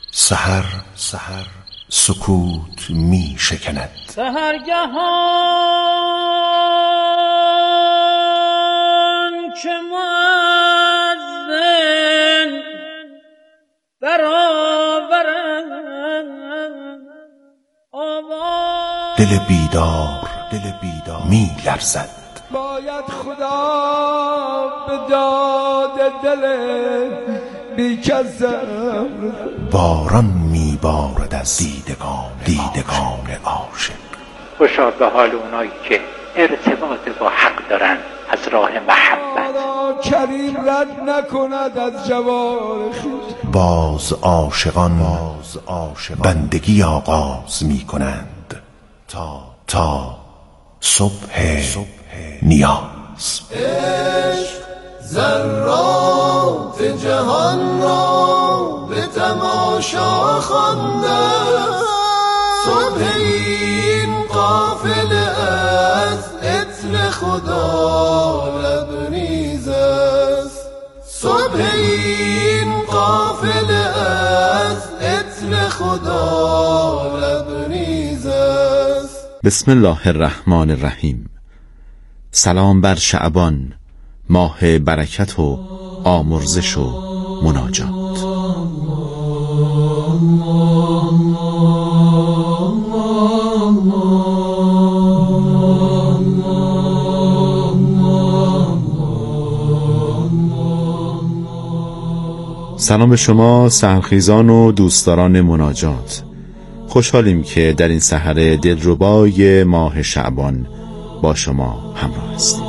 سحر سکوت می شکند. سحرگهان که مؤذن برآورد آواز، دل بیدار می لرزد. باید خدا به داد دل بی‌کسم. باران می بارد از دیدگان عاشق. خوشا به حال اونایی که ارتباط با حق دارن از راه محبت. کریم رد نکند از جوار خویش. باز عاشقان بندگی آغاز می کنند تا صبح نیاز. عشق ذرات جهان را به تماشا خوانده، صبح این قافله از عطر خدا لبریز است. صبح این قافله از عطر خدا لبریز است. بسم الله الرحمن الرحیم. سلام بر شعبان، ماه برکت و آمرزش و مناجات. سلام به شما سحرخیزان و دوستداران مناجات. خوشحالیم که در این سحر دلربای ماه شعبان با شما همراه هستیم.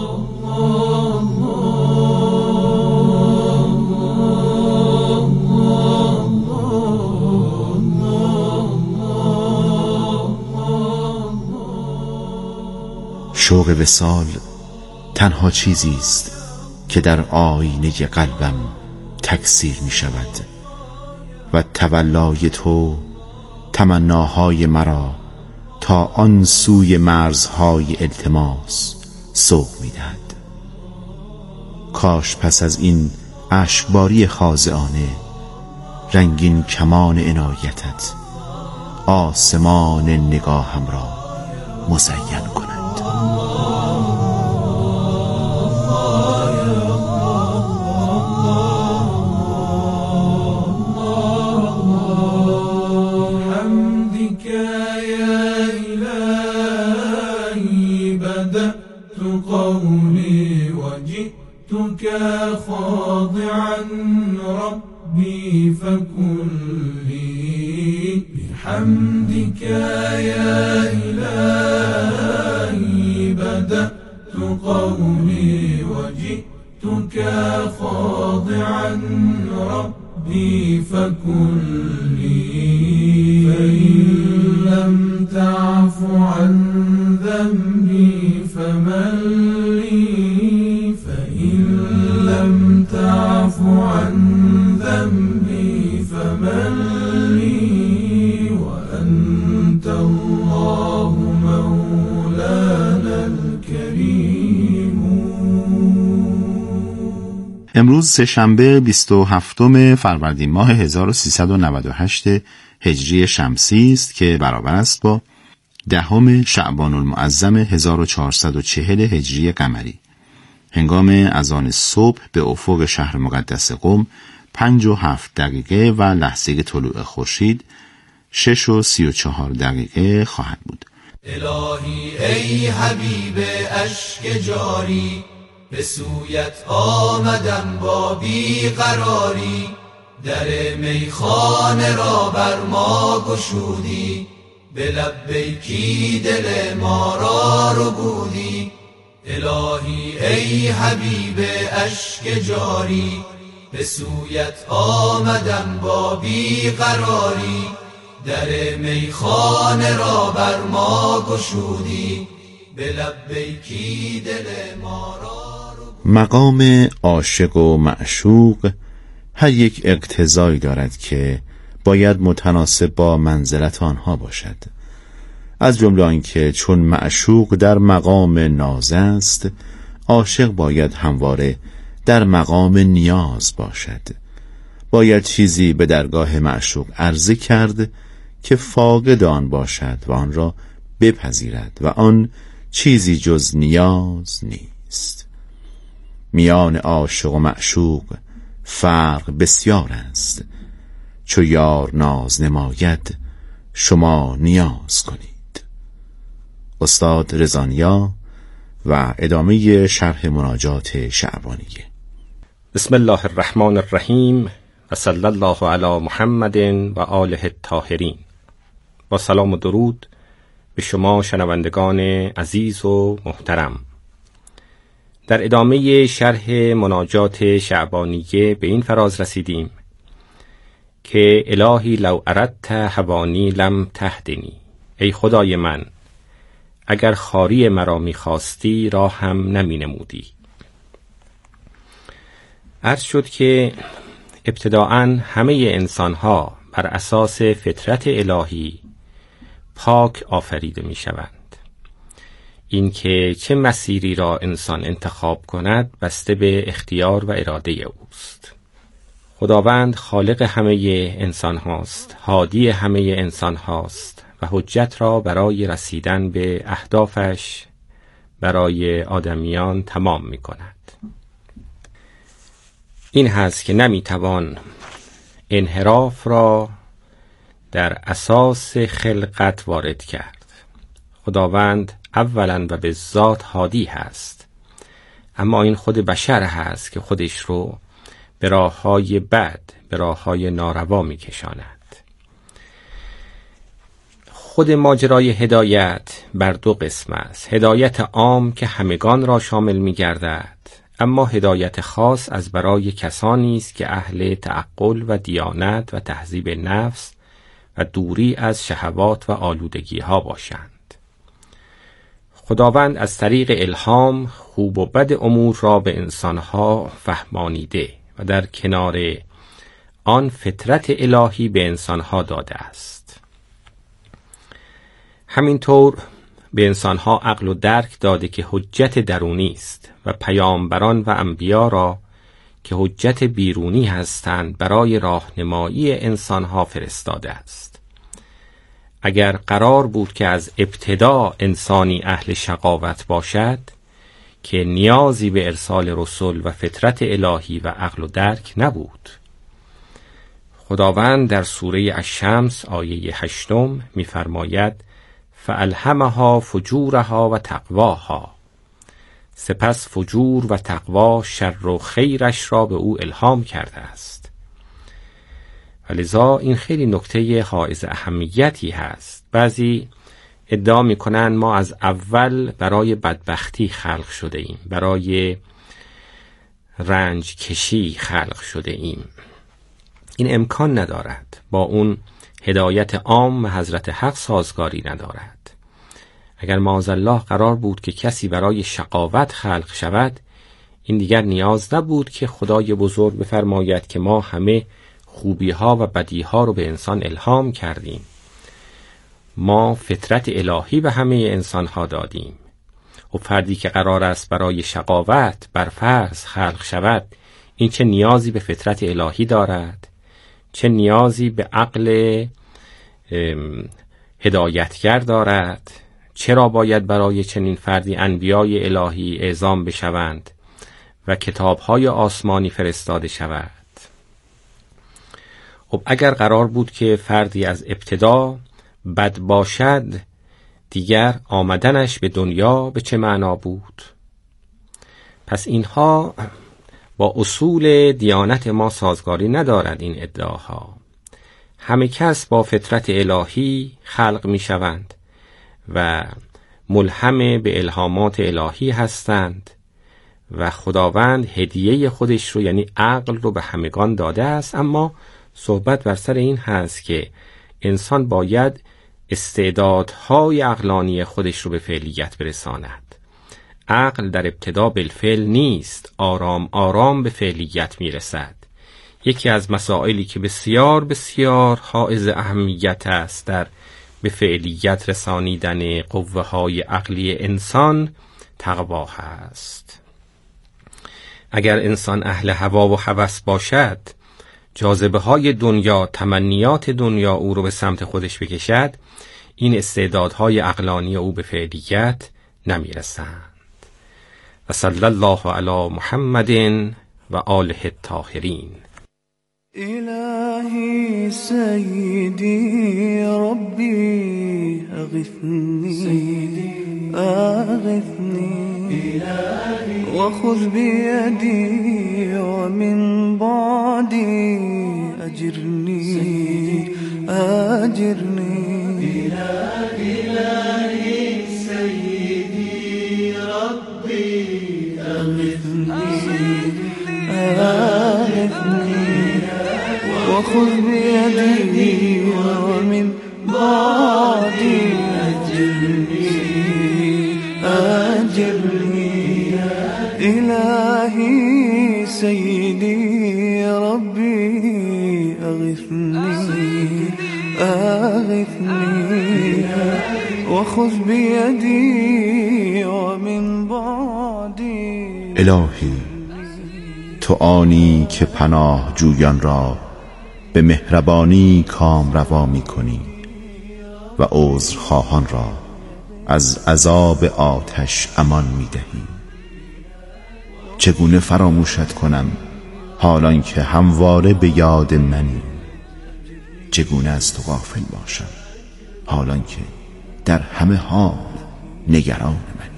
شوق وصال تنها چیزی است که در آینه قلبم تکثیر می شود و تولای تو تمناهای مرا تا آن سوی مرزهای التماس سوق می دهد. کاش پس از این اشکباری خاضعانه رنگین کمان عنایتت آسمان نگاهم را مزین کند. قولي وجئتك خاضعا ربي فكن لي بحمدك يا إلهي بدأت قولي وجئتك خاضعا ربي فكن لي فإن لم تعف عن ذنبي فمن لي فإن لم تعف عن ذنبي فمن لي وأنت الله مولانا الكريم. امروز سه‌شنبه 27 فروردین ماه 1398 هجری شمسی است که برابر است با 10 شعبان المعظم 1440 هجری قمری. هنگام اذان صبح به افق شهر مقدس قم 5:07 و لحظه طلوع خورشید 6:34 خواهد بود. الهی ای حبیب اشک جاری، به سویت آمدم با بیقراری. در میخانه را بر ما گشودی، به لبیکی دل ما را ربودی. الهی ای حبیب اشک جاری، به سویت آمدم با بیقراری. در میخانه را بر ما گشودی، به لبیکی دل ما را ربودی. مقام عاشق و معشوق هر یک اقتضایی دارد که باید متناسب با منزلت آنها باشد. از جمله آنکه چون معشوق در مقام ناز است، عاشق باید همواره در مقام نیاز باشد. باید چیزی به درگاه معشوق عرضه کرد که فاقد آن باشد و آن را بپذیرد و آن چیزی جز نیاز نیست. میان عاشق و معشوق فرق بسیار است. چو یار ناز نماید شما نیاز کنید. استاد رضا و ادامه شرح مناجات شعبانیه. بسم الله الرحمن الرحیم و صلی الله علی محمد و آله الطاهرین. با سلام و درود به شما شنوندگان عزیز و محترم. در ادامه شرح مناجات شعبانیه به این فراز رسیدیم که الهی لو اردت هوانی لم تهدنی، ای خدای من اگر خواری مرا می‌خواستی راه هم نمی نمودی. عرض شد که ابتداءً همه انسان‌ها بر اساس فطرت الهی پاک آفریده می‌شوند. این که چه مسیری را انسان انتخاب کند بسته به اختیار و اراده اوست. خداوند خالق همه انسان هاست، هادی همه انسان هاست و حجت را برای رسیدن به اهدافش برای آدمیان تمام می کند. این هست که نمی توان انحراف را در اساس خلقت وارد کرد. خداوند اولا و به ذات هادی هست، اما این خود بشر هست که خودش رو به راه‌های بد، به راه‌های ناروا می‌کشاند. خود ماجرای هدایت بر دو قسم است. هدایت عام که همگان را شامل می‌گردد، اما هدایت خاص از برای کسانی است که اهل تعقل و دیانت و تهذیب نفس و دوری از شهوات و آلودگی‌ها باشند. خداوند از طریق الهام خوب و بد امور را به انسانها فهمانیده و در کنار آن فطرت الهی به انسانها داده است. همینطور به انسانها عقل و درک داده که حجت درونی است و پیامبران و انبیا را که حجت بیرونی هستند برای راهنمایی انسانها فرستاده است. اگر قرار بود که از ابتدا انسانی اهل شقاوت باشد که نیازی به ارسال رسول و فطرت الهی و عقل و درک نبود. خداوند در سوره الشمس آیه 8 می‌فرماید فالهمها فجورها و تقواها، سپس فجور و تقوا شر و خیرش را به او الهام کرده است. لذا این خیلی نکته حائز اهمیتی هست. بعضی ادعا می‌کنند ما از اول برای بدبختی خلق شده ایم، برای رنج کشی خلق شده ایم. این امکان ندارد، با اون هدایت عام حضرت حق سازگاری ندارد. اگر معاذالله قرار بود که کسی برای شقاوت خلق شود، این دیگر نیاز نبود که خدای بزرگ بفرماید که ما همه خوبی ها و بدی ها رو به انسان الهام کردیم. ما فطرت الهی به همه انسان ها دادیم. و فردی که قرار است برای شقاوت بر فرض خلق شود، این چه نیازی به فطرت الهی دارد؟ چه نیازی به عقل هدایتگر دارد؟ چرا باید برای چنین فردی انبیای الهی اعزام بشوند و کتاب‌های آسمانی فرستاده شود؟ خب اگر قرار بود که فردی از ابتدا بد باشد، دیگر آمدنش به دنیا به چه معنا بود؟ پس اینها با اصول دیانت ما سازگاری ندارد. این ادعاها همه کس با فطرت الهی خلق می شوند و ملهم به الهامات الهی هستند و خداوند هدیه خودش رو یعنی عقل رو به همگان داده است. اما صحبت بر سر این هست که انسان باید استعدادهای عقلانی خودش رو به فعلیت برساند. عقل در ابتدا بالفعل نیست، آرام آرام به فعلیت میرسد. یکی از مسائلی که بسیار بسیار حائز اهمیت است در به فعلیت رسانیدن قوه های عقلی انسان تقوا هست. اگر انسان اهل هوا و هوس باشد، جاذبه های دنیا، تمنیات دنیا او رو به سمت خودش بکشد، این استعدادهای عقلانی او به فعلیت نمیرسند. و صلی الله علی محمد و آله الطاهرین. إلهي سيدي ربي أغثني وخذ بيدي ومن بعدي أجرني إلهي سيدي ربي أغثني وخذ بيدي ومن بعدي أجرني إلهي سيدي ربي أغثني وخذ بيدي ومن بعدي. الهی تو آنی که پناه جویان را به مهربانی کام روا می کنی و عذرخواهان را از عذاب آتش امان می دهی. چگونه فراموشت کنم حالان که همواره به یاد منی؟ چگونه از تو غافل باشم حالان که در همه حال نگران منی؟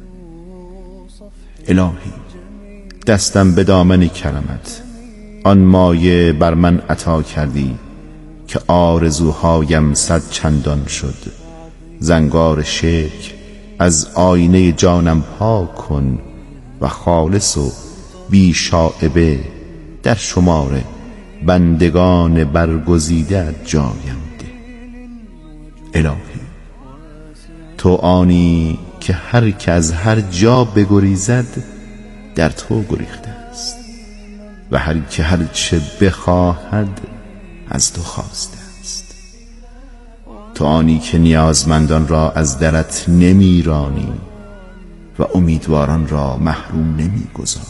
الهی دستم به دامن کرمت، آن مایه بر من عطا کردی که آرزوهایم 100 چندان شد. زنگار شرک از آینه جانم پاک کن و خالص و بی شائبه در شمار بندگان برگزیده جایم ده. الهی تو آنی که هر که از هر جا بگریزد در تو گریخته است و هر که هر چه بخواهد از تو خواسته است. تو آنی که نیازمندان را از درت نمیرانی و امیدواران را محروم نمیگذاری.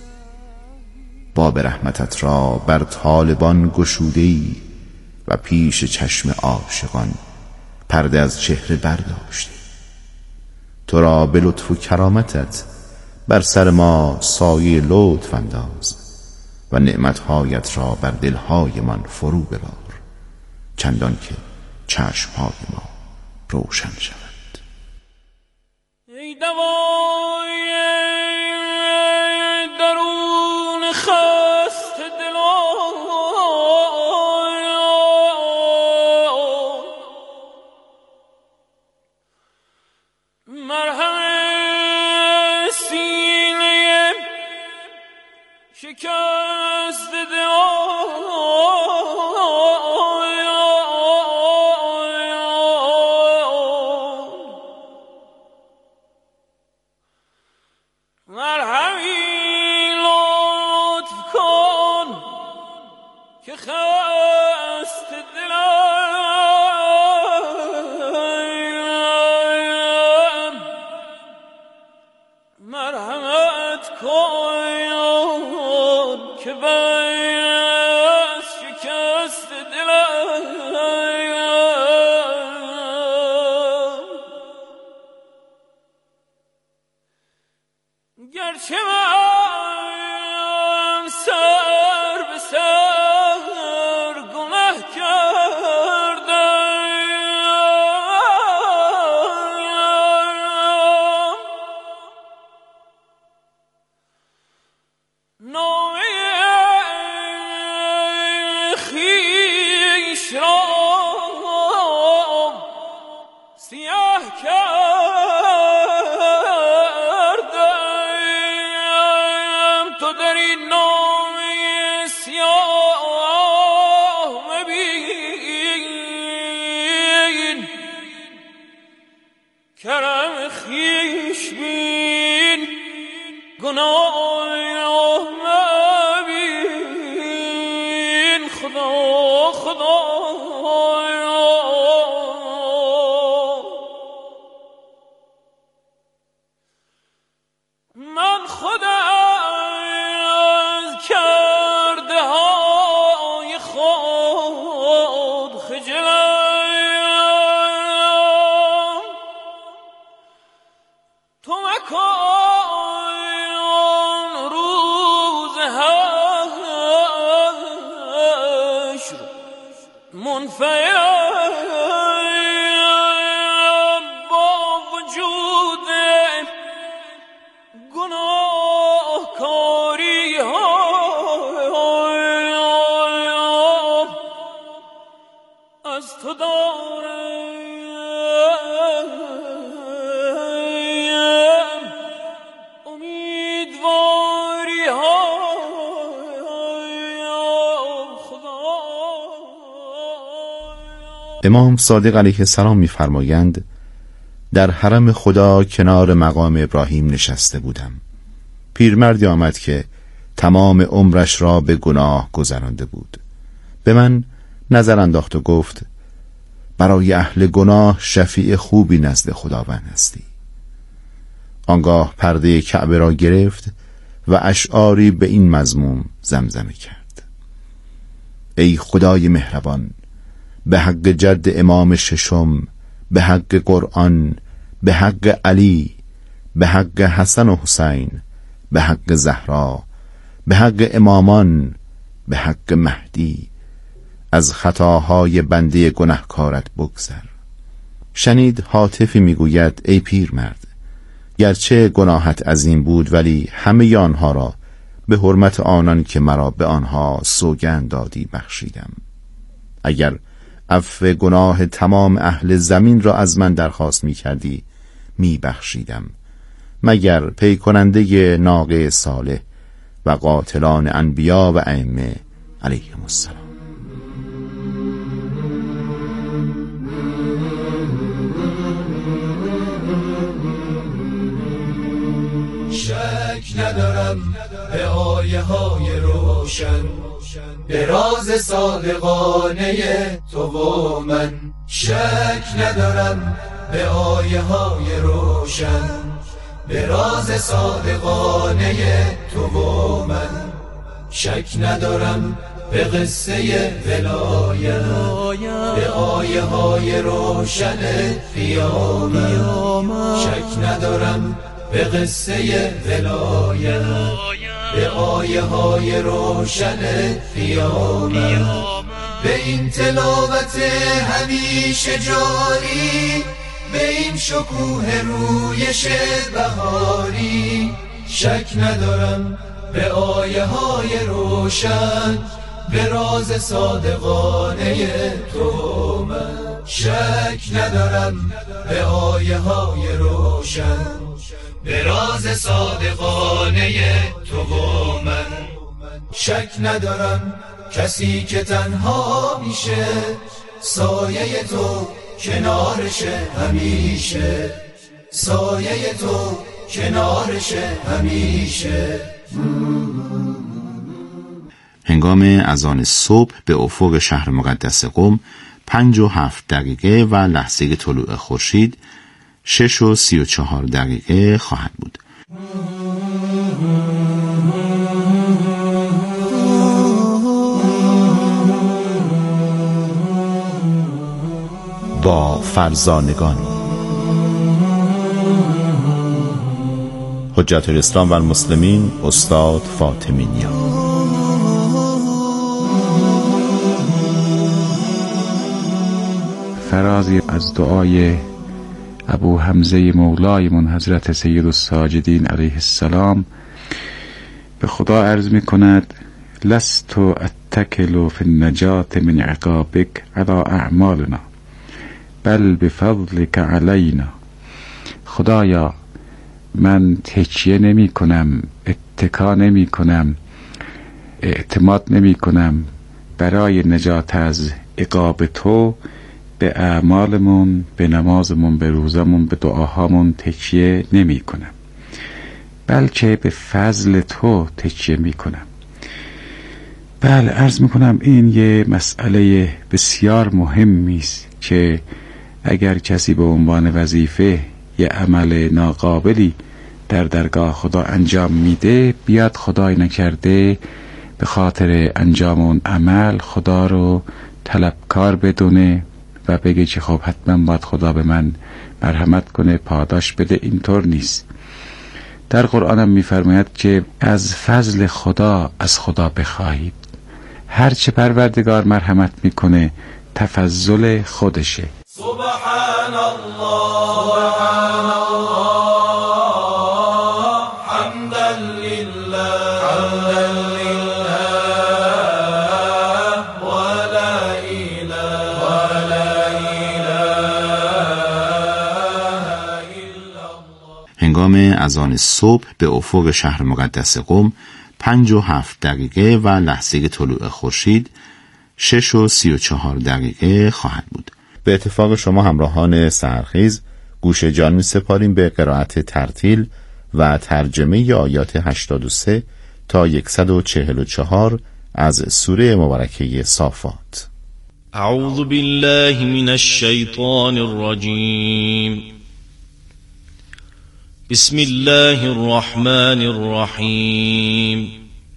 باب رحمتت را بر طالبان گشوده‌ای و پیش چشم عاشقان پرده از چهره برداشتی. تو را به لطف و کرامتت بر سر ما سایه لطف انداز و نعمتهایت را بر دلهای من فرو ببار، چندان که چشمهای ما روشن شود. ای دوای درون خست دلان، مرهم سینه شکست دلان، مرهمی لطف کن که خست دلم، مرحمت کن که بس شکست دلم. گرچه من سر به سر گناه کردم، نامه خویش را سیاه کردم. تو در این نامه سیاه مبین، کرم خویش بین، گناه مبین. خدا خدا من خودم از کرده ها منفعم با وجود گناهکاری ها از تو دارم امیدواری ها خدا. امام صادق علیه السلام می‌فرمایند در حرم خدا کنار مقام ابراهیم نشسته بودم. پیرمردی آمد که تمام عمرش را به گناه گذرانده بود. به من نظر انداخت و گفت برای اهل گناه شفیع خوبی نزد خداوند هستی. آنگاه پرده کعبه را گرفت و اشعاری به این مضمون زمزمه کرد: ای خدای مهربان، به حق جد امام ششم، به حق قرآن، به حق علی، به حق حسن و حسین، به حق زهرا، به حق امامان، به حق مهدی، از خطاهای بنده گناهکارت بگذر. شنید هاتفی میگوید ای پیرمرد، گرچه گناهت عظیم بود ولی همه آنها را به حرمت آنان که مرا به آنها سوگند دادی بخشیدم. اگر عفو گناه تمام اهل زمین را از من درخواست می کردی می بخشیدم، مگر پی کننده ناقه صالح و قاتلان انبیا و ائمه علیهم السلام. شک ندارم به آیه های روشن، به راز صادقانه تو و من. شک ندارم به آیه های روشن، به راز صادقانه تو و من. شک ندارم به قصه ولایت، به آیه های روشن قیامت. شک ندارم به قصه ولایت، به آیه های روشن قیامت. به این تلاوت همیشه جاری، به این شکوه رویش بهاری. شک ندارم به آیه های روشن، به راز صادقانه تو من. شک ندارم به آیه های روشن، به راز صادقانه تو و من. شک ندارم کسی که تنها میشه، سایه تو کنارشه همیشه، سایه تو کنارشه همیشه. هنگام اذان صبح به افق شهر مقدس قم 5:07 و لحظه طلوع خورشید 6:34 خواهد بود. با فرزانگان حجت الاسلام و المسلمین استاد فاطمی نیا. فرازی از دعای ابو حمزه مولایمون حضرت سید الساجدین علیه السلام به خدا عرض می کند: لست اتکل فی النجات من عقابک علی اعمالنا بل بفضلک علینا. خدایا من تکیه نمی کنم، اتکا نمی کنم، اعتماد نمی کنم برای نجات از عقاب تو به اعمالمون، به نمازمون، به روزمون، به دعاهامون تکیه نمی کنم، بلکه به فضل تو تکیه می کنم. بله، عرض می کنم این یه مسئله بسیار مهمی است که اگر کسی به عنوان وظیفه یه عمل ناقابلی در درگاه خدا انجام میده، بیاد خدای نکرده به خاطر انجام اون عمل خدا رو طلبکار بدونه و بگه که خب حتما باید خدا به من مرحمت کنه، پاداش بده. اینطور نیست. در قرآن هم میفرماید که از فضل خدا از خدا بخواهید. هرچه پروردگار مرحمت میکنه تفضل خودشه. سبحان الله سبحان الله حمدا لله حمدا لله ولا اله الا الله. هنگام اذان صبح به افق شهر مقدس قم 5:07 و لحظه طلوع خورشید 6:34 خواهد بود. به اتفاق شما همراهان سحرخیز گوش جان می سپاریم به قرائت ترتیل و ترجمه آیات 83 تا 144 از سوره مبارکه صافات. اعوذ بالله من الشیطان الرجیم. بسم الله الرحمن الرحیم.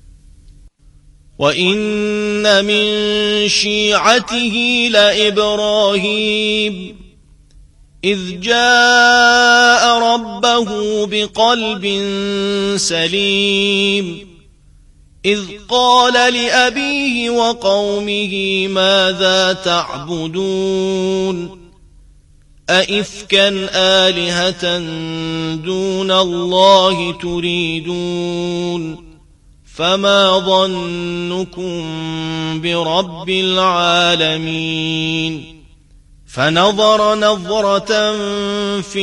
وَإِنَّ مِن شِيعَتِهِ لَإِبْرَاهِيمَ إِذْ جَاءَ رَبَّهُ بِقَلْبٍ سَلِيمٍ إِذْ قَالَ لِأَبِيهِ وَقَوْمِهِ مَاذَا تَعْبُدُونَ أَئِفْكًا آلِهَةً دُونَ اللَّهِ تُرِيدُونَ فما ظنكم برب العالمين فنظر نظرة في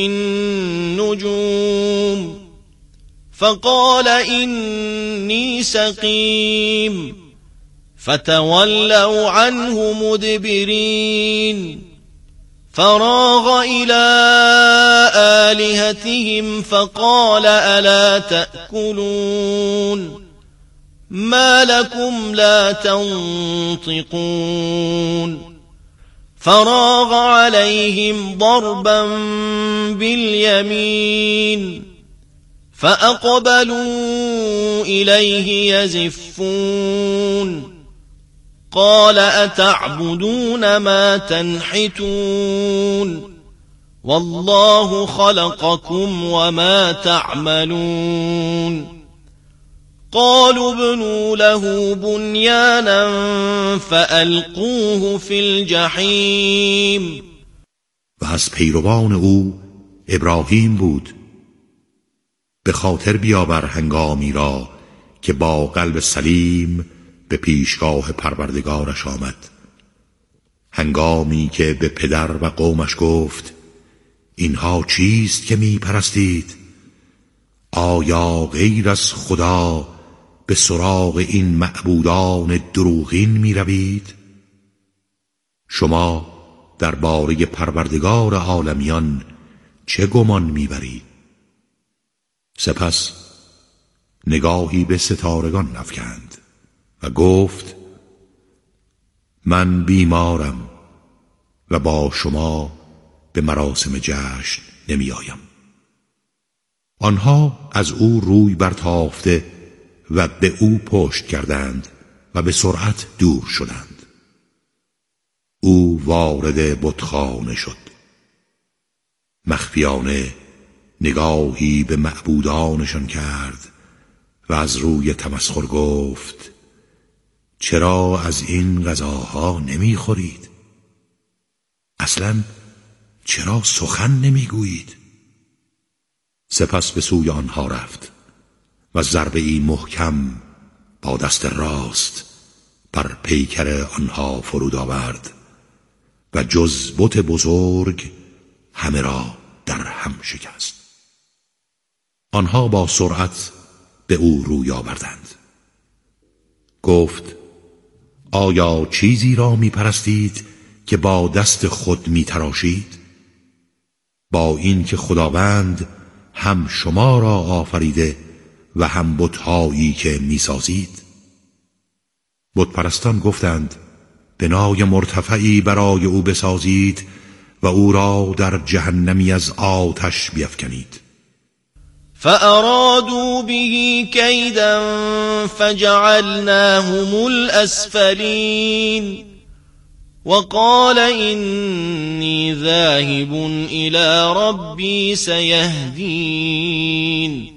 النجوم فقال إني سقيم فتولوا عنه مدبرين فراغ إلى آلهتهم فقال ألا تأكلون ما لكم لا تنطقون فراغ عليهم ضربا باليمين فأقبلوا إليه يزفون قال أتعبدون ما تنحتون والله خلقكم وما تعملون قالوا ابنوا له بنيانا فألقوه في الجحیم. و از پیروان او ابراهیم بود. به خاطر بیاور هنگامی را که با قلب سلیم به پیشگاه پروردگارش آمد، هنگامی که به پدر و قومش گفت اینها چیست که می پرستید؟ آیا غیر از خدا به سراغ این معبودان دروغین می روید؟ شما درباره پروردگار عالمیان چه گمان می برید؟ سپس نگاهی به ستارگان افکند و گفت من بیمارم و با شما به مراسم جشن نمی آیم. آنها از او روی برتافته و به او پشت کردند و به سرعت دور شدند. او وارد بتخانه شد. مخفیانه نگاهی به معبودانشان کرد و از روی تمسخر گفت چرا از این غذاها نمیخورید؟ اصلا چرا سخن نمیگویید؟ سپس به سوی آنها رفت و ضربه‌ای محکم با دست راست بر پیکر آنها فرود آورد و جز بت بزرگ همه را در هم شکست. آنها با سرعت به او روی آوردند. گفت آیا چیزی را می پرستید که با دست خود می تراشید؟ با این که خداوند هم شما را آفریده و هم بت‌هایی که می سازید؟ بت پرستان گفتند بنای مرتفعی برای او بسازید و او را در جهنمی از آتش بیفکنید. فأرادوا به كيدا فجعلناهم الأسفلين وقال إني ذاهب إلى ربي سيهدين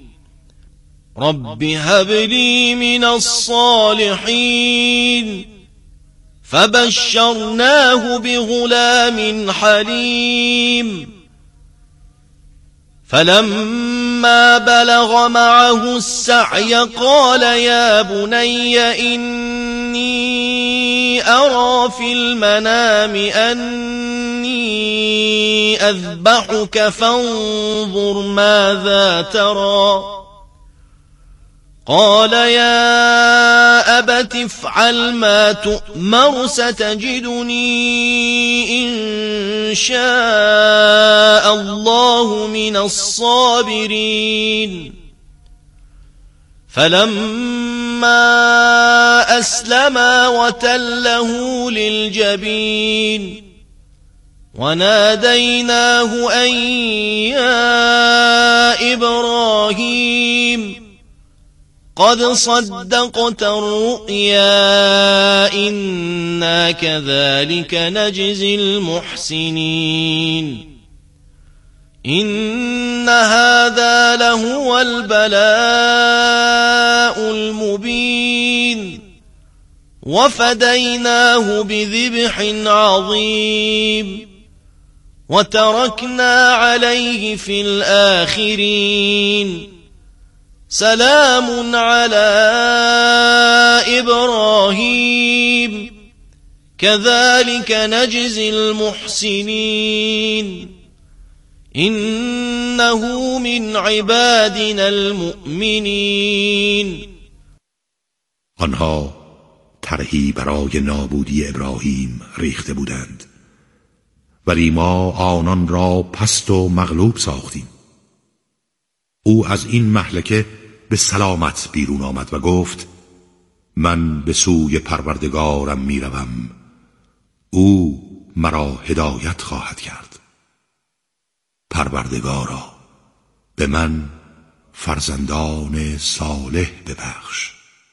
رب هب لي من الصالحين فبشرناه بغلام حليم فلما بلغ معه السعي قال يا بني إني أرى في المنام أني أذبحك فانظر ماذا ترى قال يا أبت افعل ما تؤمر ستجدني إن شاء الله من الصابرين فلما أسلما وتله للجبين وناديناه أن يا إبراهيم قد صدقت الرؤيا إنا كذلك نجزي المحسنين إن هذا لهو البلاء المبين وفديناه بذبح عظيم وتركنا عليه في الآخرين سلام على إبراهيم كذلك نجزي المحسنين إنه من عبادنا المؤمنين. آنها طرحی برای نابودی ابراهیم ریخته بودند، ولی ما آنان را پست و مغلوب ساختیم. او از این مهلکه به سلامت بیرون آمد و گفت من به سوی پروردگارم می روم، او مرا هدایت خواهد کرد. پروردگارا به من فرزندان صالح ببخش.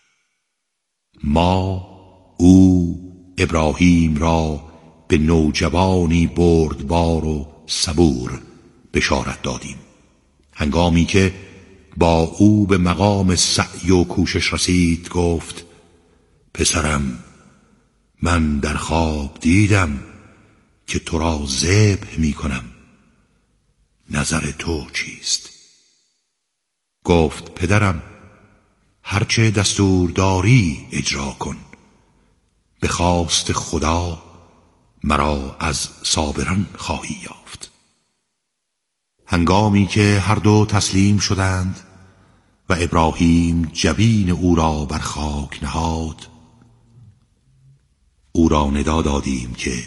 ما او ابراهیم را به نوجوانی بردبار و صبور بشارت دادیم. هنگامی که با او به مقام سعی و کوشش رسید گفت پسرم من در خواب دیدم که تو را ذبح می کنم، نظر تو چیست؟ گفت پدرم هرچه دستور داری اجرا کن، به خواست خدا مرا از صابران خواهی یافت. هنگامی که هر دو تسلیم شدند و ابراهیم جبین او را بر خاک نهاد، او را ندا دادیم که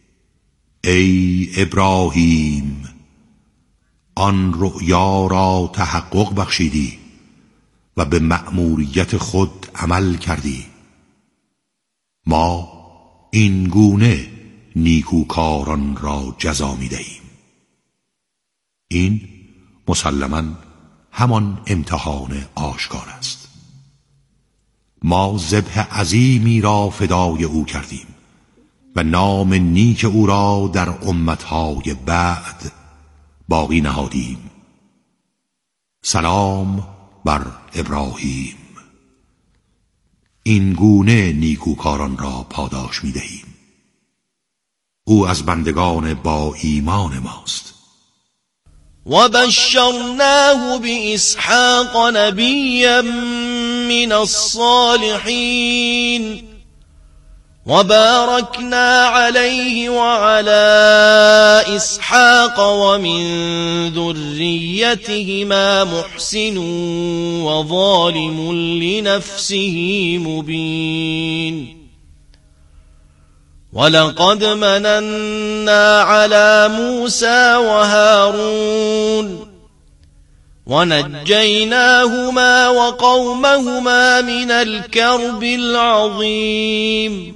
ای ابراهیم آن رؤیا را تحقق بخشیدی و به مأموریت خود عمل کردی. ما این گونه نیکوکاران را جزا می دهیم. این مسلماً همان امتحان آشکار است. ما ذبح عظیمی را فدای او کردیم و نام نیک او را در امتهای بعد باقی نهادیم. سلام بر ابراهیم. این گونه نیکوکاران را پاداش می دهیم. او از بندگان با ایمان ماست. وبشرناه بإسحاق نبيا من الصالحين وباركنا عليه وعلى إسحاق ومن ذريتهما محسن وظالم لنفسه مبين ولقد مننا على موسى وهارون ونجيناهما وقومهما من الكرب العظيم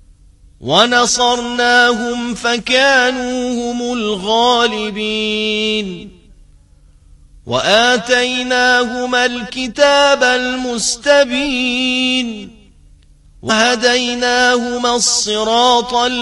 ونصرناهم فكانوا هم الغالبين وآتيناهما الكتاب المستبين وهديناهما الصراط